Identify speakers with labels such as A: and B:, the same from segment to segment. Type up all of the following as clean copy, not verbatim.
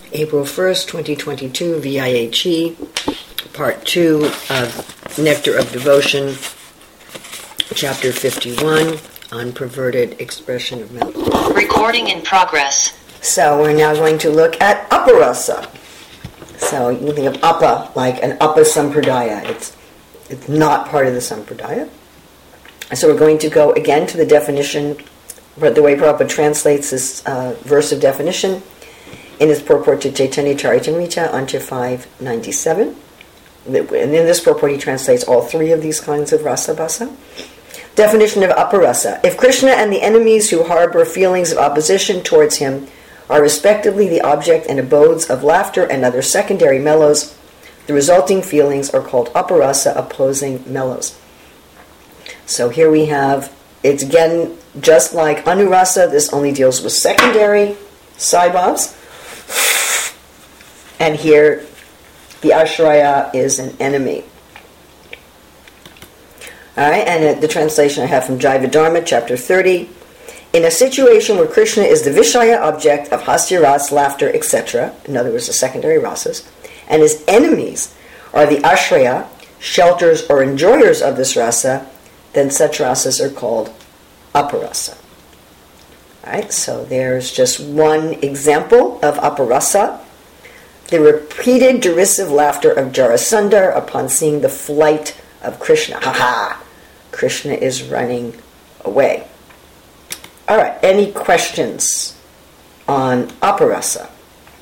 A: April 1st, 2022, VIHE, Part 2 of Nectar of Devotion, Chapter 51, Unperverted Expression of Melody.
B: Recording in progress.
A: So we're now going to look at Aparasa. So you can think of Apa like an Apa Sampradaya. It's not part of the Sampradaya. So we're going to go again to the definition, but the way Prabhupada translates this verse of definition in his purport to Chaitanya Charitamrita onto 597. And in this purport he translates all three of these kinds of rasa basa. Definition of aparasa. If Krishna and the enemies who harbor feelings of opposition towards him are respectively the object and abodes of laughter and other secondary mellows, the resulting feelings are called aparasa, opposing mellows. So here we have, it's again just like anurasa, this only deals with secondary saibhavs. And here the ashraya is an enemy. Alright, and the translation I have from Jaiva Dharma, chapter 30. In a situation where Krishna is the Vishaya object of hasya ras, laughter, etc., in other words, the secondary rasas, and his enemies are the ashraya, shelters or enjoyers of this rasa, then such rasas are called aparasa. Alright, so there's just one example of aparasa. The repeated derisive laughter of Jarasandhar upon seeing the flight of Krishna. Ha ha! Krishna is running away. Alright, any questions on aparasa?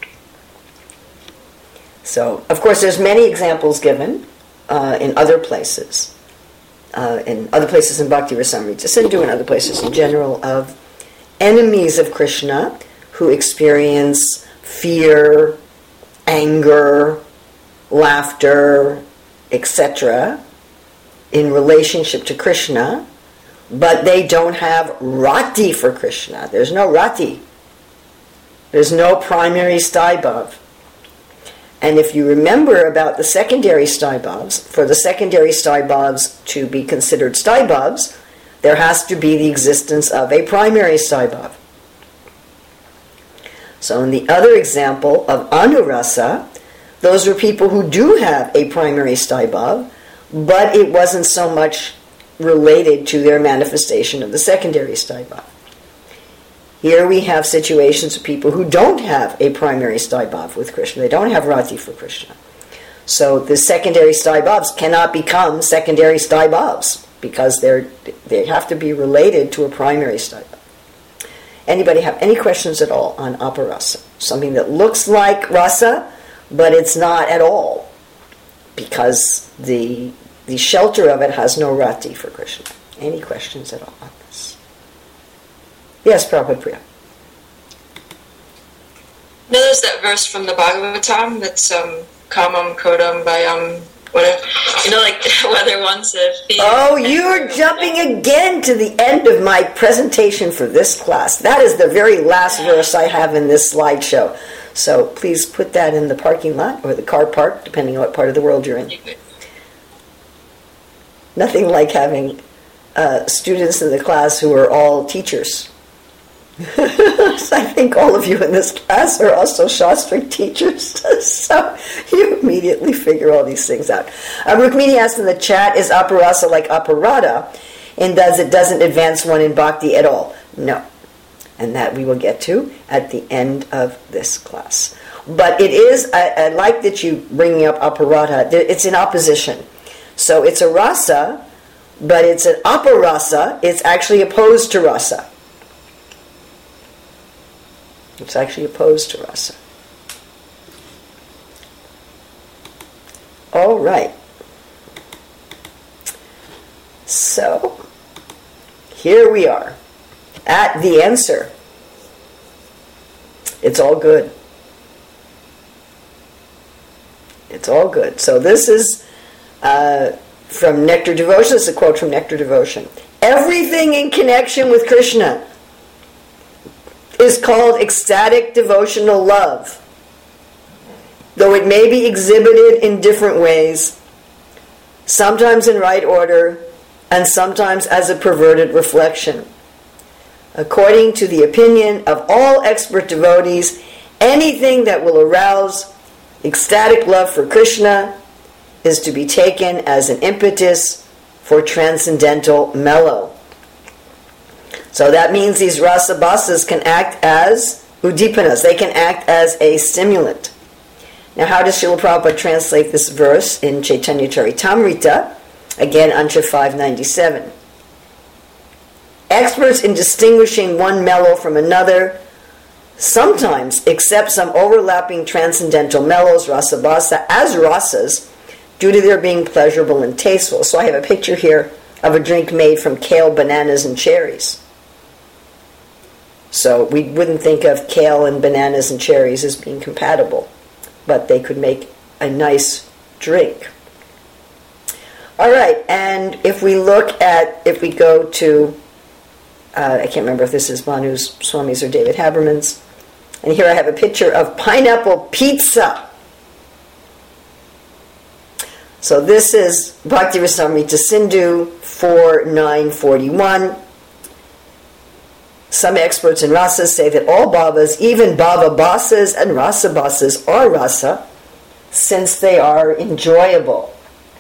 A: So, of course, there's many examples given in other places. In other places in Bhakti Rasamrita Sindhu and other places in general of enemies of Krishna who experience fear, anger, laughter, etc. in relationship to Krishna, but they don't have rati for Krishna. There's no rati. There's no primary staibhav. And if you remember about the secondary staibhavs, for the secondary staibhavs to be considered staibhavs, there has to be the existence of a primary staibhav. So in the other example of anurasa, those were people who do have a primary staibhav, but it wasn't so much related to their manifestation of the secondary staibhav. Here we have situations of people who don't have a primary staibhav with Krishna. They don't have rati for Krishna. So the secondary staibhavs cannot become secondary staibhavs because they have to be related to a primary staibhav. Anybody have any questions at all on aparasa? Something that looks like rasa, but it's not at all, because the shelter of it has no rati for Krishna. Any questions at all on this? Yes, Prabhupada Priya.
C: No, there's that verse from the Bhagavatam that's kamam kodam bayam, whatever. You know, like whether one's a field.
A: Oh, you're jumping again to the end of my presentation for this class. That is the very last verse I have in this slideshow. So please put that in the parking lot or the car park, depending on what part of the world you're in. Nothing like having students in the class who are all teachers. So I think all of you in this class are also Shastric teachers. So you immediately figure all these things out. Rukmini asked in the chat, is aparasa like aparada? And it doesn't advance one in bhakti at all? No. And that we will get to at the end of this class. But it is, I like that you bringing up aparada. It's in opposition. So it's a rasa, but it's an aparasa. It's actually opposed to rasa. It's actually opposed to rasa. All right. So, here we are at the answer. It's all good. It's all good. So this is from Nectar Devotion. This is a quote from Nectar Devotion. Everything in connection with Krishna is called ecstatic devotional love, though it may be exhibited in different ways, sometimes in right order, and sometimes as a perverted reflection. According to the opinion of all expert devotees, Anything that will arouse ecstatic love for Krishna is to be taken as an impetus for transcendental mellow. So that means these rasabhasas can act as udipanas. They can act as a stimulant. Now, how does Srila Prabhupada translate this verse in Chaitanya Charitamrita? Again, Ansha 597. Experts in distinguishing one mellow from another sometimes accept some overlapping transcendental mellows, rasabhasa, as rasas due to their being pleasurable and tasteful. So I have a picture here of a drink made from kale, bananas, and cherries. So we wouldn't think of kale and bananas and cherries as being compatible, but they could make a nice drink. All right, and if we go to, I can't remember if this is Manu Swami's or David Haberman's, and here I have a picture of pineapple pizza. So this is Bhakti Rasamrita Sindhu 4.9.41. Some experts in rasas say that all bhavas, even bhava basas and rasa basas, are rasa, since they are enjoyable.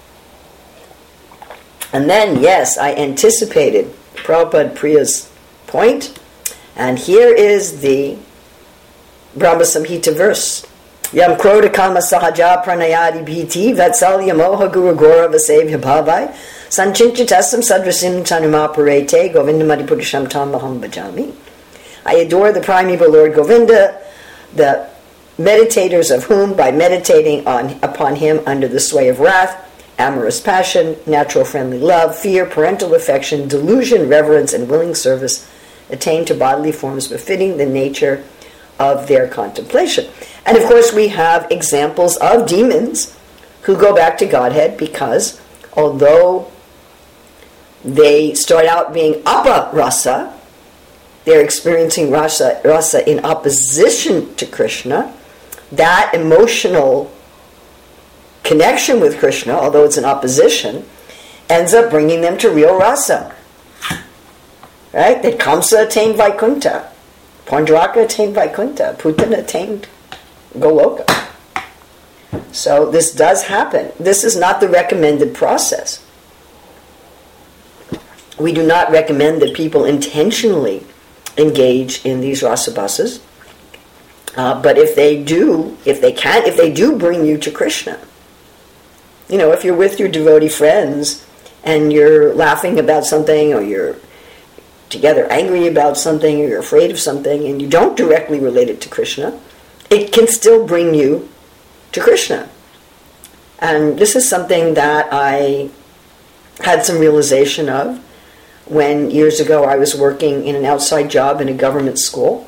A: And then, yes, I anticipated Prabhupada Priya's point, and here is the Brahma Samhita verse. Yam kroda kama sahaja pranayadi bhiti vatsalya moha guru gora vasevya bhavai sancinchitasam sadrasim tanumaparete govindamadi purusham tam maham bhajami. I adore the primeval Lord Govinda, the meditators of whom, by meditating upon him under the sway of wrath, amorous passion, natural friendly love, fear, parental affection, delusion, reverence, and willing service, attain to bodily forms befitting the nature of their contemplation. And of course we have examples of demons who go back to Godhead because although they start out being apa rasa, they're experiencing rasa in opposition to Krishna. That emotional connection with Krishna, although it's in opposition, ends up bringing them to real rasa. Right? That Kamsa attained Vaikuntha, Pandraka attained Vaikuntha, Putana attained Goloka. So this does happen. This is not the recommended process. We do not recommend that people intentionally engage in these rasabhasas. But if they do bring you to Krishna, if you're with your devotee friends and you're laughing about something, or you're together angry about something, or you're afraid of something, and you don't directly relate it to Krishna, it can still bring you to Krishna. And this is something that I had some realization of when years ago I was working in an outside job in a government school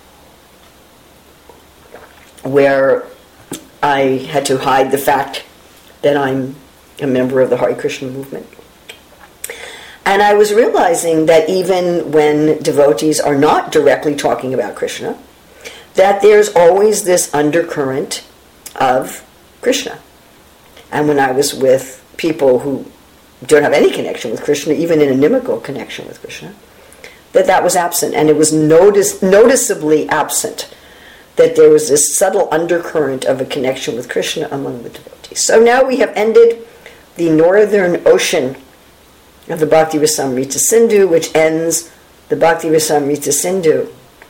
A: where I had to hide the fact that I'm a member of the Hare Krishna movement. And I was realizing that even when devotees are not directly talking about Krishna, that there's always this undercurrent of Krishna. And when I was with people who don't have any connection with Krishna, even an inimical connection with Krishna, that was absent. And it was noticeably absent, that there was this subtle undercurrent of a connection with Krishna among the devotees. So now we have ended the northern ocean of the Bhakti Rasamrita Sindhu, which ends the Bhakti Rasamrita Sindhu.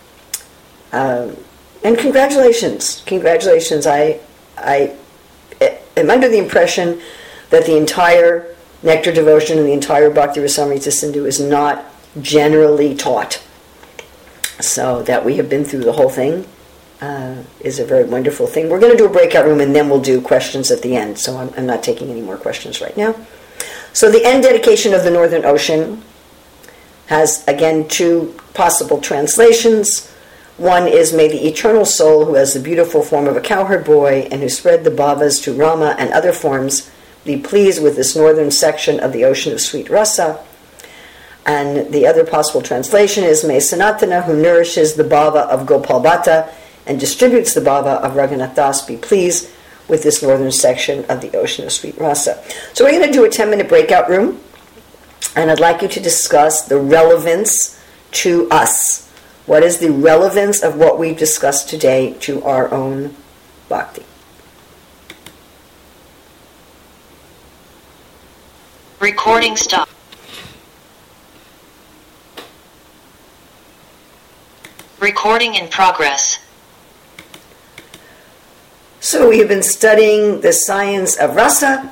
A: And congratulations. I am under the impression that the entire Nectar Devotion and the entire Bhakti Rasamrita Sindhu is not generally taught. So that we have been through the whole thing is a very wonderful thing. We're going to do a breakout room and then we'll do questions at the end. So I'm not taking any more questions right now. So the end dedication of the Northern Ocean has, again, two possible translations. One is, may the eternal soul who has the beautiful form of a cowherd boy and who spread the bhavas to Rama and other forms be pleased with this northern section of the ocean of sweet rasa. And the other possible translation is, may Sanatana, who nourishes the bhava of Gopal Bhatta and distributes the bhava of Raghunath Das, be pleased with this northern section of the ocean of sweet rasa. So we're going to do a 10-minute breakout room, and I'd like you to discuss the relevance to us What is the relevance of what we've discussed today to our own bhakti?
B: Recording stop. Recording in progress.
A: So we have been studying the science of rasa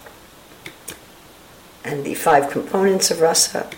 A: and the 5 components of rasa.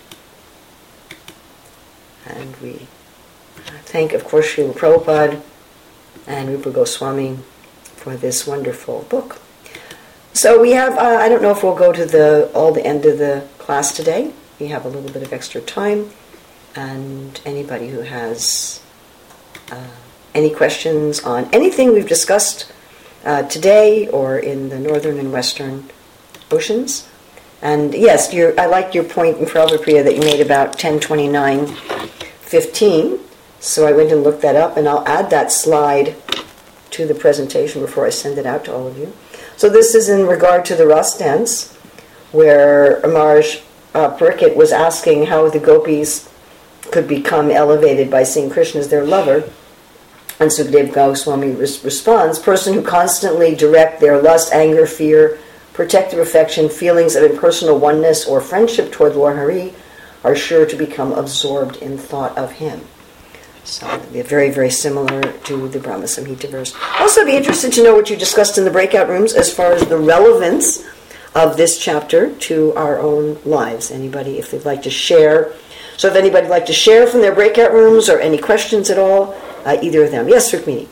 A: And we thank, of course, Srila Prabhupada and Rupa Goswami for this wonderful book. So we have, I don't know if we'll go to the end of the class today. We have a little bit of extra time. And anybody who has any questions on anything we've discussed today or in the northern and western oceans. And yes, I liked your point in Prabhupada that you made about 10:29:15. So I went and looked that up, and I'll add that slide to the presentation before I send it out to all of you. So this is in regard to the Ras dance, where Amaraj Parikit was asking how the gopis could become elevated by seeing Krishna as their lover. And Sukadeva Goswami responds, person who constantly direct their lust, anger, fear, protective affection, feelings of impersonal oneness or friendship toward Lord Hari are sure to become absorbed in thought of him. So they're very, very similar to the Brahma Samhita verse. Also, I'd be interested to know what you discussed in the breakout rooms as far as the relevance of this chapter to our own lives. Anybody, if they'd like to share. So if anybody would like to share from their breakout rooms or any questions at all, either of them. Yes, Rukmini.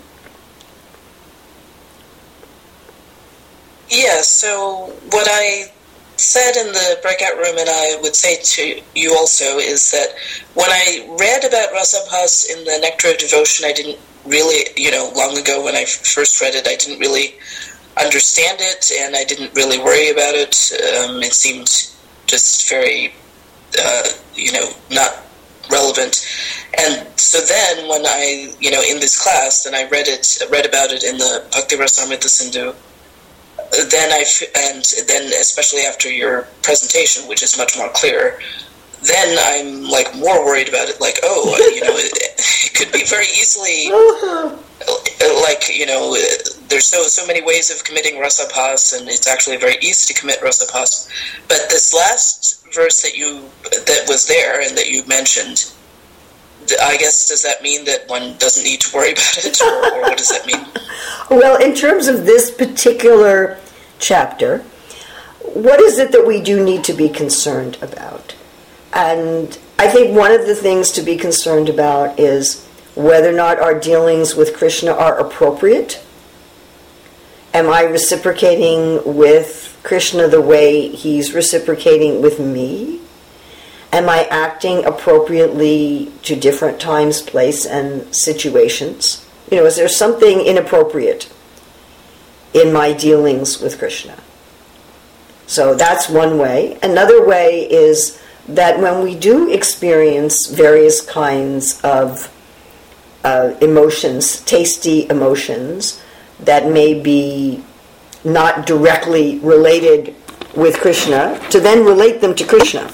D: Yeah, so what I said in the breakout room, and I would say to you also, is that when I read about Rasabhas in the Nectar of Devotion, I didn't really, long ago when I first read it, I didn't really understand it, and I didn't really worry about it. It seemed just very, not relevant. And so then when I, in this class, and I read about it in the Bhakti Rasamrita Sindhu, then especially after your presentation, which is much more clear, then I'm more worried about it. It could be very easily there's so many ways of committing rasabhas, and it's actually very easy to commit rasabhas. But this last verse that was there and that you mentioned, I guess, does that mean that one doesn't need to worry about it, or what does that mean?
A: Well, in terms of this particular chapter, what is it that we do need to be concerned about? And I think one of the things to be concerned about is whether or not our dealings with Krishna are appropriate. Am I reciprocating with Krishna the way he's reciprocating with me? Am I acting appropriately to different times, place, and situations? Is there something inappropriate in my dealings with Krishna? So that's one way. Another way is that when we do experience various kinds of emotions, tasty emotions, that may be not directly related with Krishna, to then relate them to Krishna.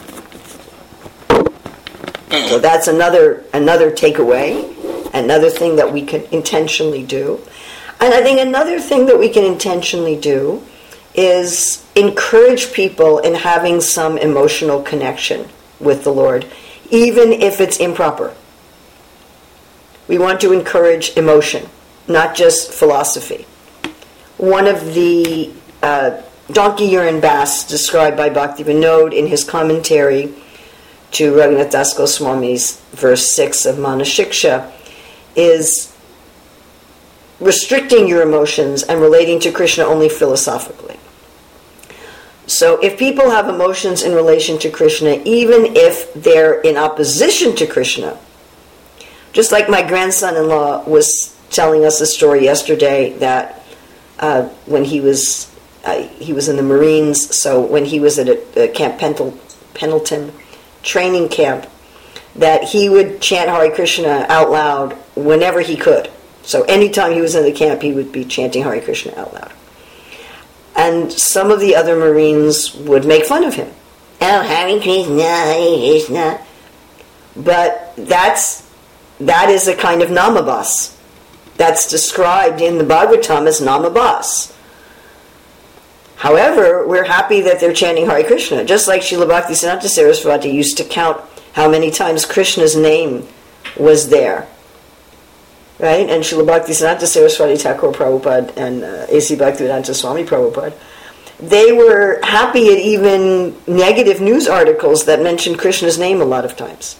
A: So that's another takeaway, another thing that we can intentionally do. And I think another thing that we can intentionally do is encourage people in having some emotional connection with the Lord, even if it's improper. We want to encourage emotion, not just philosophy. One of the donkey urine baths described by Bhakti Vinod in his commentary to Raghunath Das Goswami's verse 6 of Manashiksha is restricting your emotions and relating to Krishna only philosophically. So if people have emotions in relation to Krishna, even if they're in opposition to Krishna, just like my grandson-in-law was telling us a story yesterday that when he was in the Marines, so when he was at a Camp Pendleton training camp, that he would chant Hare Krishna out loud whenever he could. So anytime he was in the camp, he would be chanting Hare Krishna out loud. And some of the other Marines would make fun of him. Oh, Hare Krishna, Hare Krishna. But that's that is a kind of namabas. That's described in the Bhagavatam as namabas. However, we're happy that they're chanting Hare Krishna, just like Srila Bhaktisiddhanta Saraswati used to count how many times Krishna's name was there. Right? And Srila Bhaktisiddhanta Saraswati Thakur Prabhupada and A.C. Bhaktivedanta Swami Prabhupada, they were happy at even negative news articles that mentioned Krishna's name a lot of times.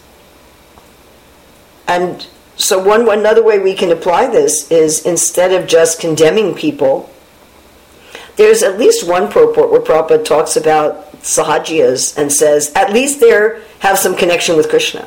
A: And so another way we can apply this is, instead of just condemning people, there's at least one purport where Prabhupada talks about sahajiyas and says, at least they have some connection with Krishna.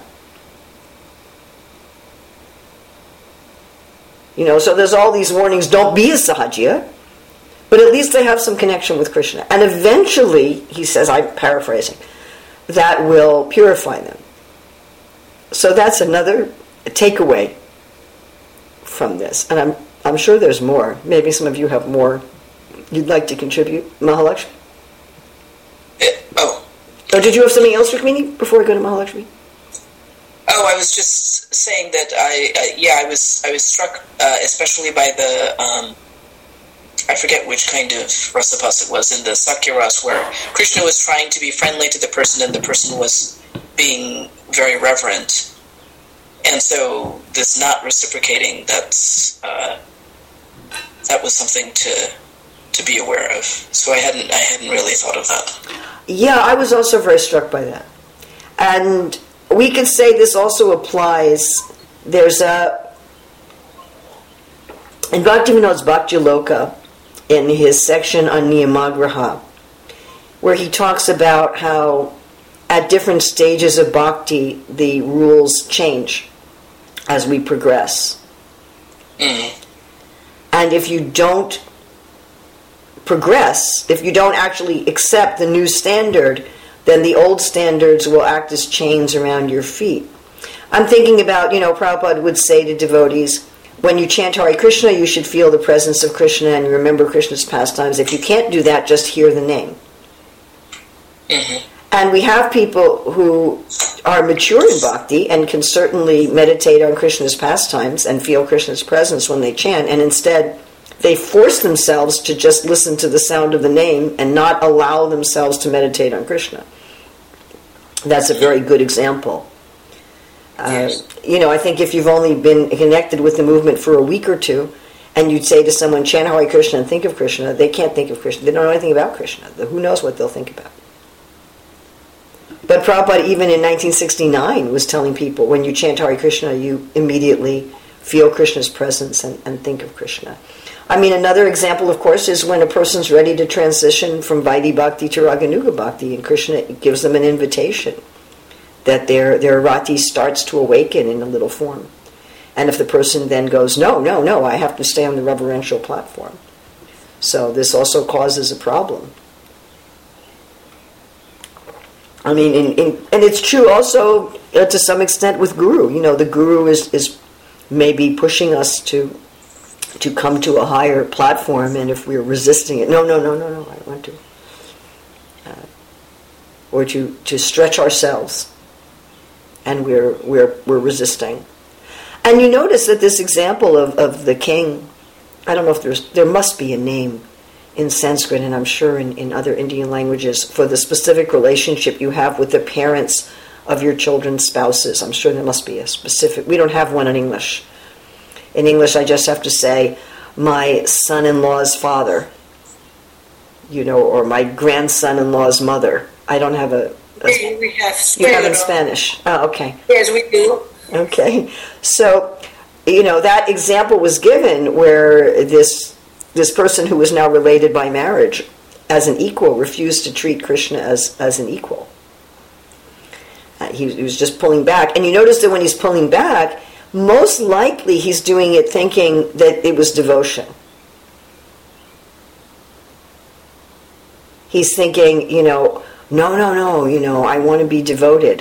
A: So there's all these warnings, don't be a sahajiya, but at least they have some connection with Krishna. And eventually, he says, I'm paraphrasing, that will purify them. So that's another takeaway from this. And I'm sure there's more. Maybe some of you have more you'd like to contribute. Mahalakshmi?
D: Oh,
A: did you have something else, Rukmini, before we go to Mahalakshmi?
D: Oh, I was just saying that I was struck especially by the I forget which kind of rasabhas it was in the Sakya Ras, where Krishna was trying to be friendly to the person and the person was being very reverent, and so this not reciprocating, that was something to be aware of. So I hadn't really thought of that.
A: Yeah, I was also very struck by that. And we could say this also applies. There's in Bhaktivinoda's Bhakti Loka, in his section on Niyamagraha, where he talks about how at different stages of bhakti the rules change as we progress.
D: Mm.
A: And if you don't progress, if you don't actually accept the new standard, then the old standards will act as chains around your feet. I'm thinking about, Prabhupada would say to devotees, when you chant Hare Krishna, you should feel the presence of Krishna and remember Krishna's pastimes. If you can't do that, just hear the name.
D: Mm-hmm.
A: And we have people who are mature in bhakti and can certainly meditate on Krishna's pastimes and feel Krishna's presence when they chant, and instead they force themselves to just listen to the sound of the name and not allow themselves to meditate on Krishna. That's a very good example.
D: Yes.
A: I think if you've only been connected with the movement for a week or two, and you'd say to someone, chant Hare Krishna and think of Krishna, they can't think of Krishna. They don't know anything about Krishna. Who knows what they'll think about? But Prabhupada, even in 1969, was telling people, when you chant Hare Krishna, you immediately feel Krishna's presence and think of Krishna. I mean, another example, of course, is when a person's ready to transition from Vaidhi Bhakti to Raganuga Bhakti, and Krishna gives them an invitation that their rati starts to awaken in a little form. And if the person then goes, no, I have to stay on the reverential platform. So this also causes a problem. I mean, and it's true also to some extent with Guru. The Guru is maybe pushing us to come to a higher platform, and if we're resisting it, no, I don't want to. Or to stretch ourselves, and we're resisting. And you notice that this example of the king, I don't know if there must be a name in Sanskrit, and I'm sure in other Indian languages, for the specific relationship you have with the parents of your children's spouses. I'm sure there must be a specific. We don't have one in English. In English, I just have to say, my son-in-law's father, or my grandson-in-law's mother. I don't have a
E: We have
A: you have in Spanish. Oh, okay.
E: Yes, we do.
A: Okay. So, that example was given where this person who was now related by marriage as an equal refused to treat Krishna as an equal. He was just pulling back. And you notice that when he's pulling back, most likely he's doing it thinking that it was devotion. He's thinking, no, I want to be devoted.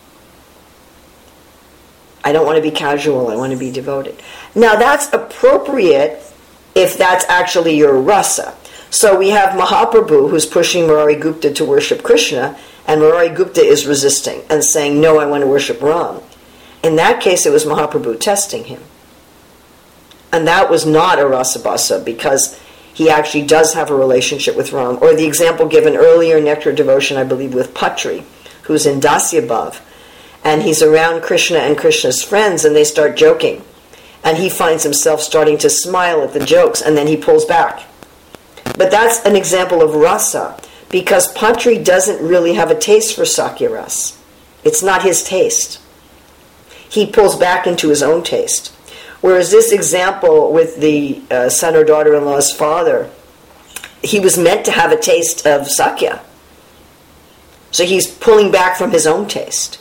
A: I don't want to be casual, I want to be devoted. Now that's appropriate if that's actually your rasa. So we have Mahaprabhu who's pushing Murari Gupta to worship Krishna, and Murari Gupta is resisting and saying, no, I want to worship Ram. In that case, it was Mahaprabhu testing him. And that was not a rasabhasa, because he actually does have a relationship with Ram. Or the example given earlier in Nectar of Devotion, I believe, with Patri, who's in Dasyabhav, and he's around Krishna and Krishna's friends, and they start joking. And he finds himself starting to smile at the jokes, and then he pulls back. But that's an example of rasa, because Patri doesn't really have a taste for Sakya ras. It's not his taste. He pulls back into his own taste. Whereas this example with the son or daughter-in-law's father, he was meant to have a taste of Sakya. So he's pulling back from his own taste.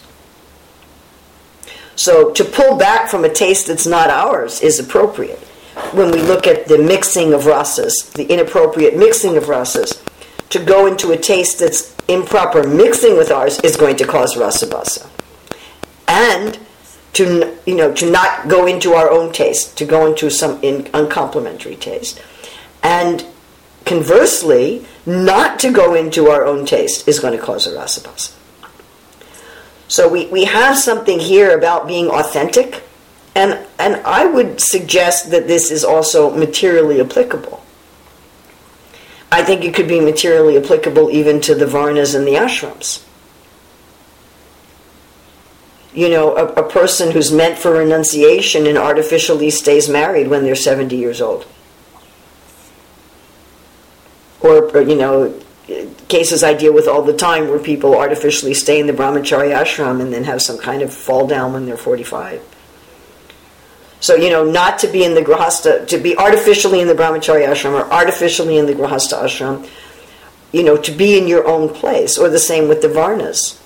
A: So to pull back from a taste that's not ours is appropriate. When we look at the mixing of rasas, the inappropriate mixing of rasas, to go into a taste that's improper mixing with ours is going to cause rasabhasa. And to not go into our own taste, to go into some uncomplimentary taste. And conversely, not to go into our own taste is going to cause a rasabhasa. So we have something here about being authentic, and I would suggest that this is also materially applicable. I think it could be materially applicable even to the varnas and the ashrams. A person who's meant for renunciation and artificially stays married when they're 70 years old. Or cases I deal with all the time where people artificially stay in the brahmacharya ashram and then have some kind of fall down when they're 45. So, not to be in the grahastha, to be artificially in the brahmacharya ashram or artificially in the grahastha ashram, to be in your own place. Or the same with the varnas.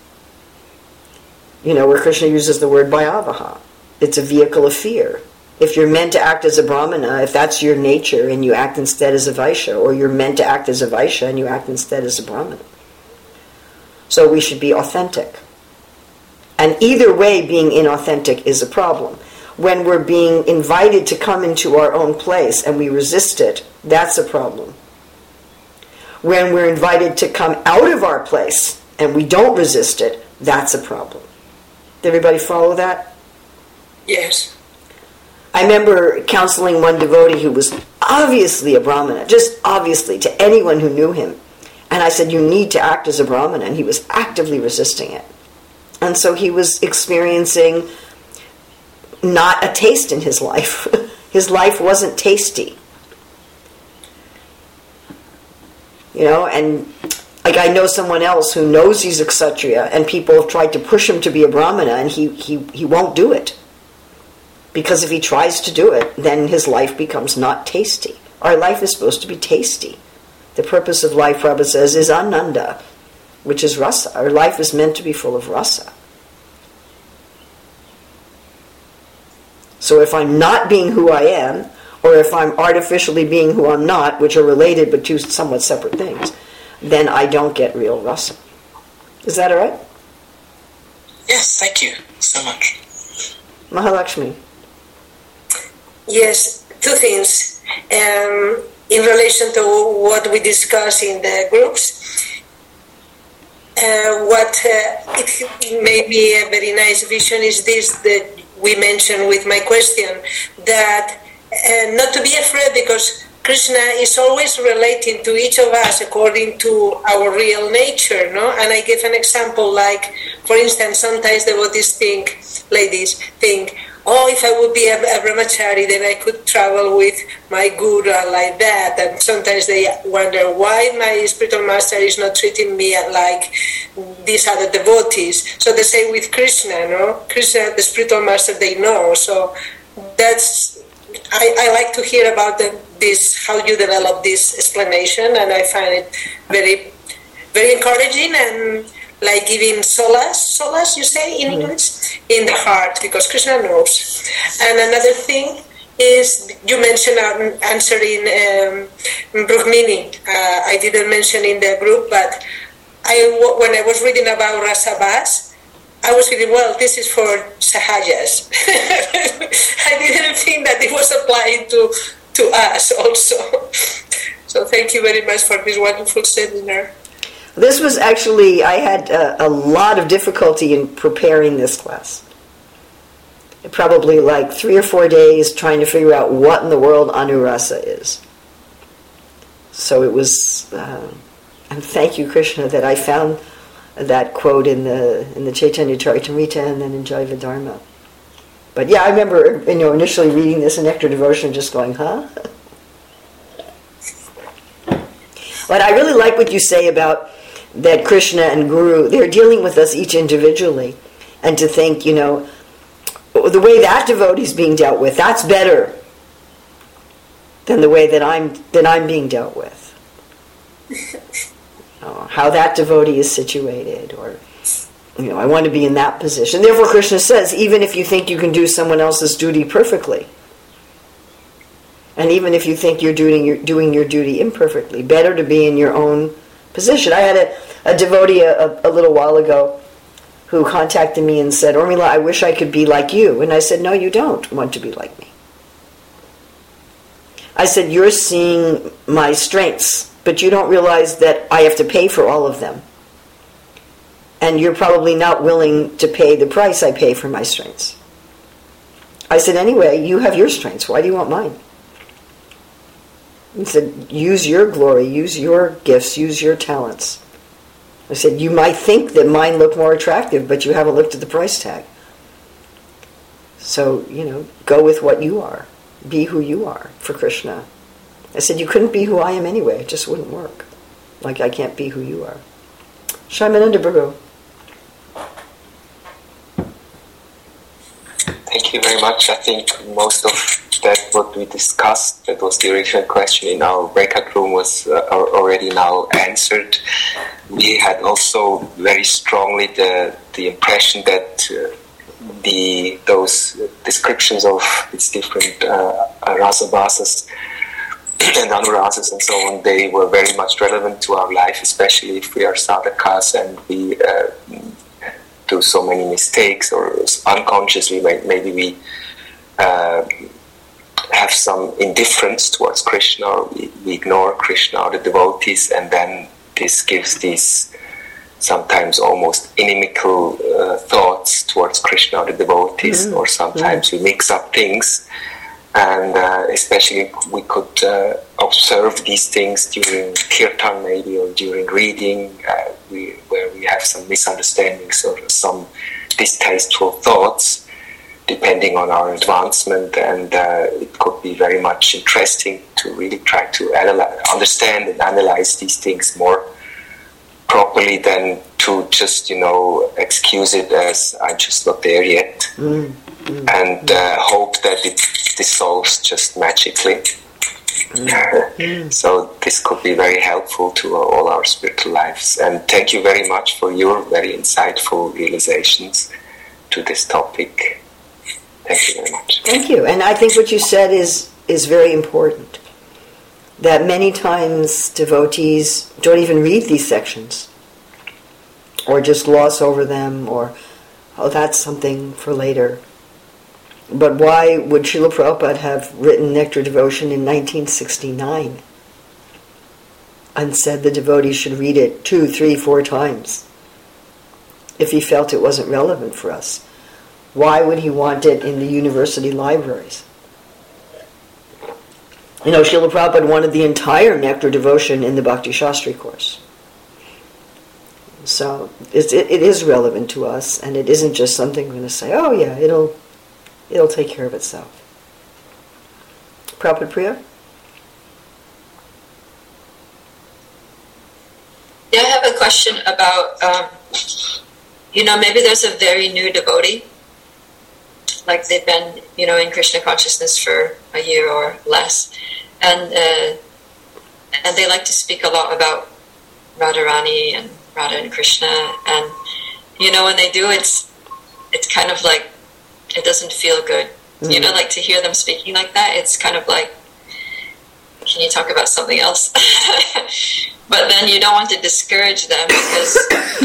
A: Where Krishna uses the word bhayavaha. It's a vehicle of fear. If you're meant to act as a brahmana, if that's your nature and you act instead as a vaishya, or you're meant to act as a vaishya and you act instead as a brahmana. So we should be authentic. And either way, being inauthentic is a problem. When we're being invited to come into our own place and we resist it, that's a problem. When we're invited to come out of our place and we don't resist it, that's a problem. Did everybody follow that?
D: Yes.
A: I remember counseling one devotee who was obviously a brahmana, just obviously to anyone who knew him. And I said, you need to act as a brahmana, and he was actively resisting it. And so he was experiencing not a taste in his life. His life wasn't tasty. And like I know someone else who knows he's a kshatriya, and people have tried to push him to be a brahmana, and he won't do it. Because if he tries to do it, then his life becomes not tasty. Our life is supposed to be tasty. The purpose of life, Prabhupada says, is ananda, which is rasa. Our life is meant to be full of rasa. So if I'm not being who I am, or if I'm artificially being who I'm not, which are related but two somewhat separate things, then I don't get real rasa. Is that all right?
D: Yes, thank you so much.
A: Mahalakshmi.
E: Yes, two things. In relation to what we discussed in the groups, it may be a very nice vision is this that we mentioned with my question, that not to be afraid, because Krishna is always relating to each of us according to our real nature, no? And I give an example, like, for instance, sometimes devotees ladies think, oh, if I would be a brahmachari, then I could travel with my guru like that. And sometimes they wonder why my spiritual master is not treating me like these other devotees. So they say with Krishna, no? Krishna, the spiritual master, they know. So that's, I like to hear about this, how you develop this explanation, and I find it very, very encouraging and like giving solace, you say in English, in the heart, because Krishna knows. And another thing is, you mentioned answering Brahmini. I didn't mention in the group, but when I was reading about Rasabhas, I was thinking, well, this is for Sahajas. I didn't think that it was applying to us also. So thank you very much for this wonderful seminar.
A: This was actually, I had a lot of difficulty in preparing this class. probably like 3 or 4 days trying to figure out what in the world Anurasa is. So it was, and thank you, Krishna, that I found that quote in the Chaitanya Charitamrita and then in Jaiva Dharma. But yeah, I remember initially reading this in Nectar Devotion and just going, huh? But I really like what you say about that Krishna and Guru, they're dealing with us each individually. And to think, the way that devotee's being dealt with, that's better than the way that I'm being dealt with. How that devotee is situated, or I want to be in that position. Therefore, Krishna says, even if you think you can do someone else's duty perfectly, and even if you think you're doing your duty imperfectly, better to be in your own position. I had a devotee a little while ago who contacted me and said, Urmila, I wish I could be like you. And I said, no, you don't want to be like me. I said, you're seeing my strengths, but you don't realize that I have to pay for all of them. And you're probably not willing to pay the price I pay for my strengths. I said, anyway, you have your strengths. Why do you want mine? He said, use your glory, use your gifts, use your talents. I said, you might think that mine look more attractive, but you haven't looked at the price tag. So, go with what you are. Be who you are for Krishna. I said, you couldn't be who I am anyway. It just wouldn't work. Like I can't be who you are. Shaimananda Prabhu.
F: Thank you very much. I think most of that what we discussed, that was the original question in our breakout room, was already now answered. We had also very strongly the impression that those descriptions of these different rasabhasas and anurasas and so on, they were very much relevant to our life, especially if we are sadhakas and we do so many mistakes, or unconsciously maybe we have some indifference towards Krishna, or we ignore Krishna or the devotees, and then this gives these sometimes almost inimical thoughts towards Krishna or the devotees, or sometimes we mix up things. And especially we could observe these things during kirtan maybe, or during reading, where we have some misunderstandings or some distasteful thoughts, depending on our advancement. And it could be very much interesting to really try to understand and analyze these things more properly than to just, excuse it as I'm just not there yet, and hope that it dissolves just magically. So this could be very helpful to all our spiritual lives. And thank you very much for your very insightful realizations to this topic. Thank you very much.
A: Thank you. And I think what you said is very important. That many times devotees don't even read these sections, or just gloss over them, or, oh, that's something for later. But why would Srila Prabhupada have written Nectar Devotion in 1969 and said the devotees should read it 2, 3, 4 times if he felt it wasn't relevant for us? Why would he want it in the university libraries? Srila Prabhupada wanted the entire Nectar Devotion in the Bhakti Shastri course. So it is relevant to us, and it isn't just something we're going to say, oh yeah, it'll take care of itself. Prabhupada Priya?
C: Yeah, I have a question about, maybe there's a very new devotee, like they've been, in Krishna consciousness for a year or less, and they like to speak a lot about Radharani and Radha and Krishna, and when they do, it's kind of like it doesn't feel good. Like to hear them speaking like that, it's kind of like, can you talk about something else? But then you don't want to discourage them because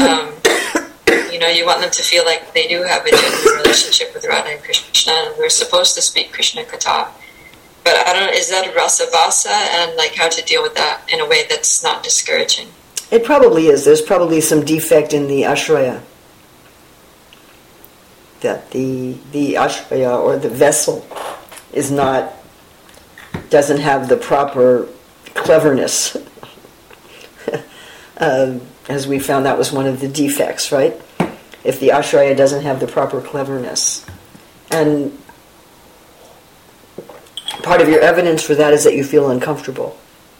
C: you want them to feel like they do have a genuine relationship with Radha and Krishna, and we're supposed to speak Krishna Katha. But I don't know, is that rasa basa, and like how to deal with that in a way that's not discouraging?
A: It probably is. There's probably some defect in the ashraya. that the ashraya or the vessel doesn't have the proper cleverness. As we found, that was one of the defects, right? If the ashraya doesn't have the proper cleverness. And part of your evidence for that is that you feel uncomfortable.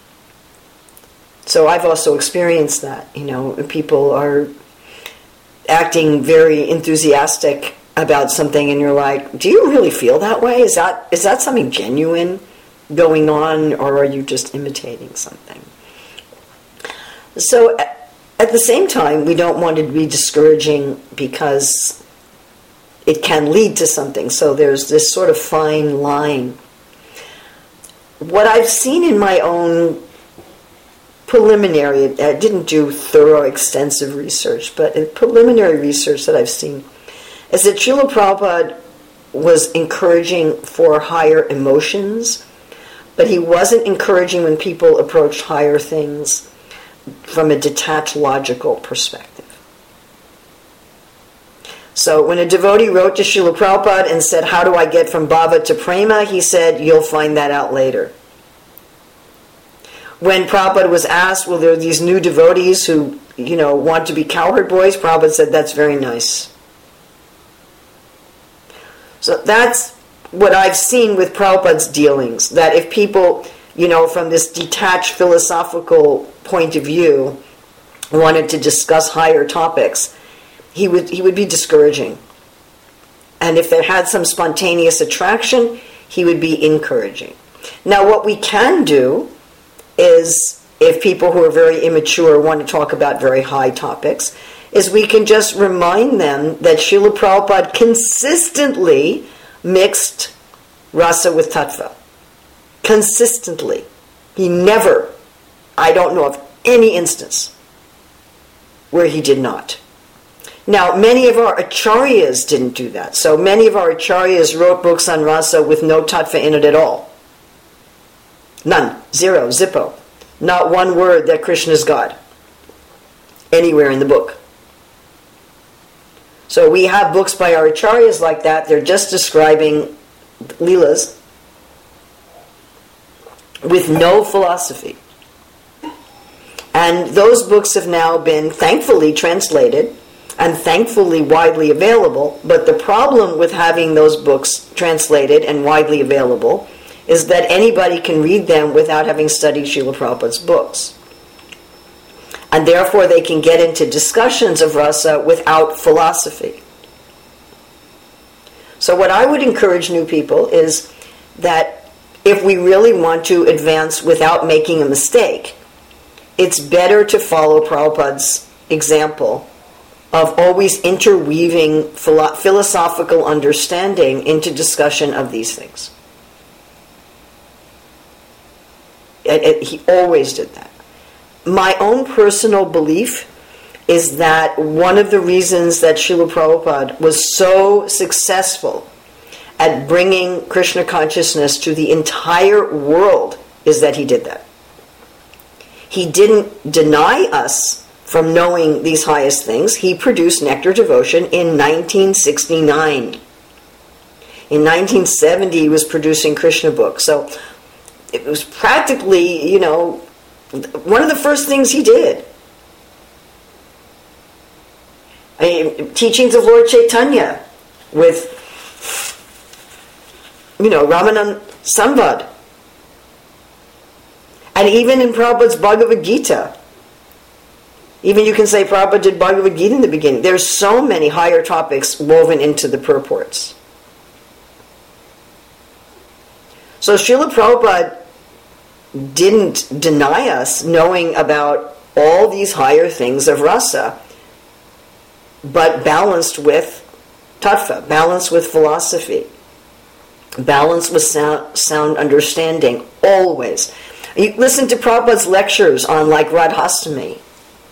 A: So I've also experienced that. People are acting very enthusiastic about something, and you're like, do you really feel that way? Is that something genuine going on, or are you just imitating something? So at the same time, we don't want it to be discouraging because it can lead to something. So there's this sort of fine line. What I've seen in my own preliminary, I didn't do thorough, extensive research, but in preliminary research that I've seen, is that Srila Prabhupada was encouraging for higher emotions, but he wasn't encouraging when people approached higher things from a detached, logical perspective. So when a devotee wrote to Srila Prabhupada and said, how do I get from bhava to prema? He said, you'll find that out later. When Prabhupada was asked, well, there are these new devotees who, want to be cowherd boys, Prabhupada said, that's very nice. So that's what I've seen with Prabhupada's dealings, that if people, from this detached philosophical point of view, wanted to discuss higher topics, he would be discouraging. And if they had some spontaneous attraction, he would be encouraging. Now, what we can do is, if people who are very immature want to talk about very high topics, is we can just remind them that Srila Prabhupada consistently mixed rasa with tattva. Consistently. He never, I don't know of any instance where he did not. Now, many of our acharyas didn't do that. So many of our acharyas wrote books on rasa with no tattva in it at all. None. Zero. Zippo. Not one word that Krishna is God anywhere in the book. So we have books by our acharyas like that. They're just describing leelas with no philosophy. And those books have now been thankfully translated and thankfully widely available. But the problem with having those books translated and widely available is that anybody can read them without having studied Srila Prabhupada's books. And therefore they can get into discussions of rasa without philosophy. So what I would encourage new people is that if we really want to advance without making a mistake, it's better to follow Prabhupada's example of always interweaving philosophical understanding into discussion of these things. He always did that. My own personal belief is that one of the reasons that Srila Prabhupada was so successful at bringing Krishna consciousness to the entire world is that he did that. He didn't deny us from knowing these highest things. He produced Nectar Devotion in 1969. In 1970, he was producing Krishna books. So it was practically, one of the first things he did. Teachings of Lord Chaitanya with, Ramanand Samvad. And even in Prabhupada's Bhagavad Gita, even you can say Prabhupada did Bhagavad Gita in the beginning. There's so many higher topics woven into the purports. So Srila Prabhupada didn't deny us knowing about all these higher things of rasa, but balanced with tattva, balanced with philosophy, balanced with sound understanding, always. You listen to Prabhupada's lectures on Radhastami,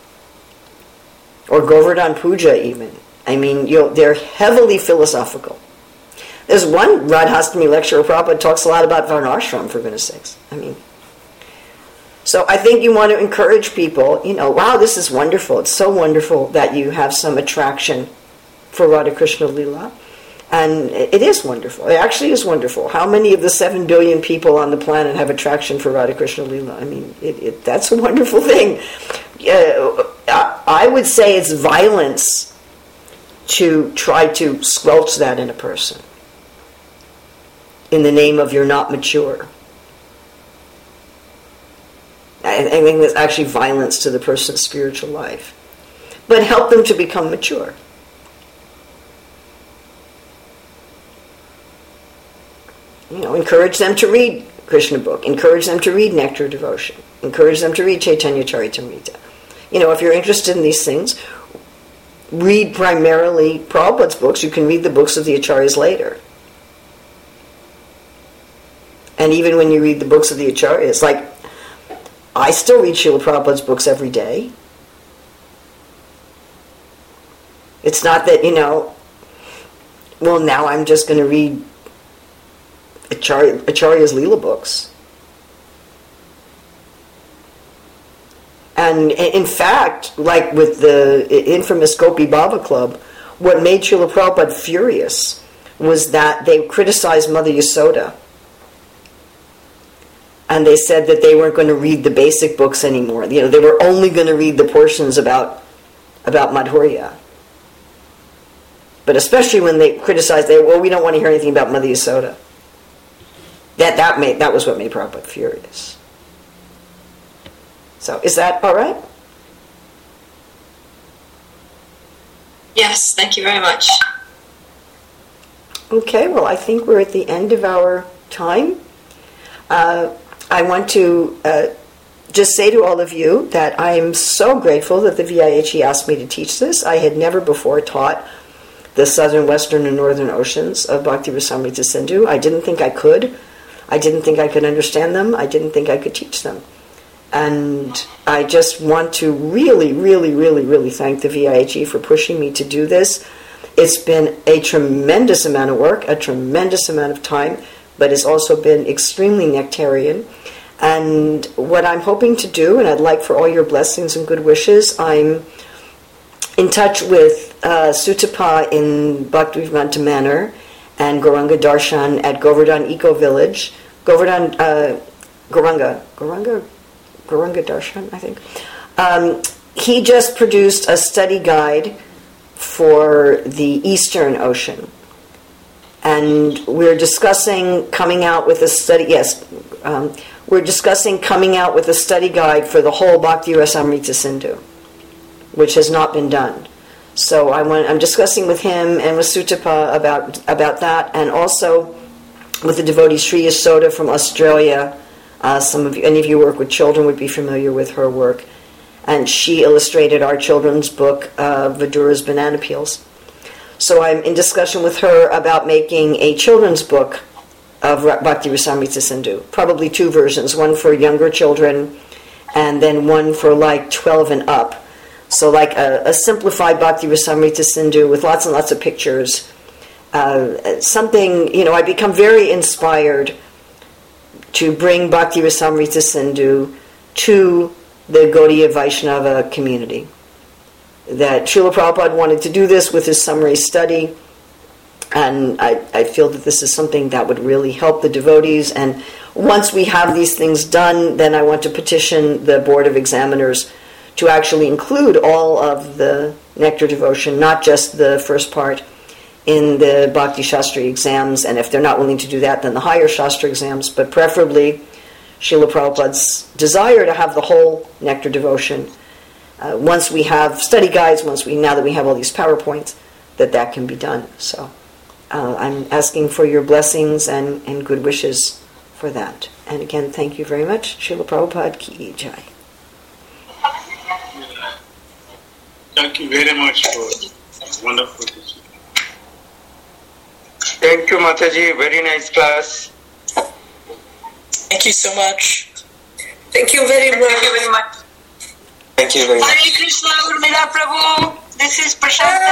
A: or Govardhan Puja even. They're heavily philosophical. There's one Radhastami lecture where Prabhupada talks a lot about Varnashram, for goodness sakes. So I think you want to encourage people, wow, this is wonderful. It's so wonderful that you have some attraction for Radha Krishna Lila. And it is wonderful. It actually is wonderful. How many of the 7 billion people on the planet have attraction for Radha Krishna Leela? I mean, that's a wonderful thing. I would say it's violence to try to squelch that in a person in the name of you're not mature. I think that's actually violence to the person's spiritual life. But help them to become mature. Encourage them to read Krishna book. Encourage them to read Nectar Devotion. Encourage them to read Chaitanya Charitamrita. If you're interested in these things, read primarily Prabhupada's books. You can read the books of the Acharyas later. And even when you read the books of the Acharyas, like, I still read Srila Prabhupada's books every day. It's not that, well, now I'm just going to read Acharya's Leela books. And in fact, like with the infamous Gopi Baba Club, what made Srila Prabhupada furious was that they criticized Mother Yasoda. And they said that they weren't going to read the basic books anymore. They were only going to read the portions about Madhurya. But especially when they criticized, we don't want to hear anything about Mother Yasoda. That was what made Prabhupada furious. So, is that all right?
C: Yes, thank you very much.
A: Okay, well, I think we're at the end of our time. I want to just say to all of you that I am so grateful that the VIHE asked me to teach this. I had never before taught the southern, western, and northern oceans of Bhakti Rasamrita Sindhu. I didn't think I could. I didn't think I could understand them. I didn't think I could teach them. And I just want to really, really, really, really thank the VIHE for pushing me to do this. It's been a tremendous amount of work, a tremendous amount of time, but it's also been extremely nectarian. And what I'm hoping to do, and I'd like for all your blessings and good wishes, I'm in touch with Sutapa in Bhaktivedanta Manor and Gauranga Darshan at Govardhan Eco Village. Gauranga Darshan, I think. He just produced a study guide for the Eastern Ocean. And we're discussing coming out with a study, we're discussing coming out with a study guide for the whole Bhakti Rasamrita Sindhu, which has not been done. So I'm discussing with him and with Sutapa about that, and also with the devotee Sri Yasoda from Australia. Any of you who work with children would be familiar with her work. And she illustrated our children's book, Vidura's Banana Peels. So I'm in discussion with her about making a children's book of Bhakti Rasamrita Sindhu. Probably 2 versions, one for younger children and then one for like 12 and up. So like a simplified Bhakti Rasamrita Sindhu with lots and lots of pictures. I become very inspired to bring Bhakti Rasamrita Sindhu to the Gaudiya Vaishnava community. That Srila Prabhupada wanted to do this with his summary study, and I feel that this is something that would really help the devotees. And once we have these things done, then I want to petition the Board of Examiners to actually include all of the Nectar Devotion, not just the first part, in the Bhakti Shastra exams, and if they're not willing to do that, then the higher Shastra exams, but preferably Srila Prabhupada's desire to have the whole Nectar Devotion. Once we have study guides, now that we have all these PowerPoints, that can be done. So I'm asking for your blessings and good wishes for that. And again, thank you very much. Srila Prabhupada Ki Jai.
G: Thank you very much for wonderful teaching.
F: Thank you, Mataji. Very nice class.
D: Thank you so much.
E: Thank you very much.
F: Thank you very much.
H: Hare Krishna, Urmila Prabhu. This is Prashanta.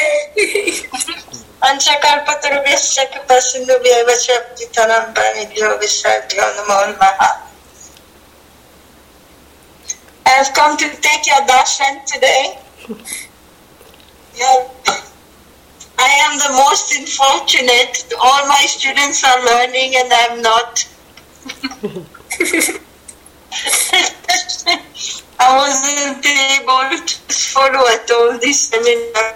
H: Anchakalpatarubhyasya kipasindubhyavasya ptitanam pranidhyo visradhyo namo namaha. I have come to take your darshan today. I am the most unfortunate. All my students are learning and I'm not. I wasn't able to follow at all this seminar.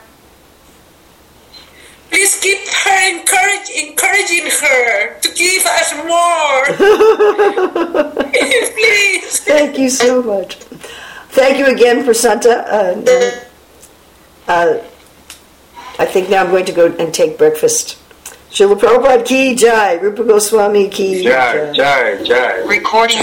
E: Please keep her encouraging her to give us more. Please.
A: Thank you so much. Thank you again, Prasanta. I think now I'm going to go and take breakfast. Srila Prabhupada ki jai, Rupa Goswami ki
F: Jai, jai, jai.
B: Recording